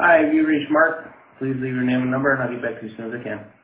Hi, if you reach Mark, please leave your name and number, and I'll get back to you as soon as I can.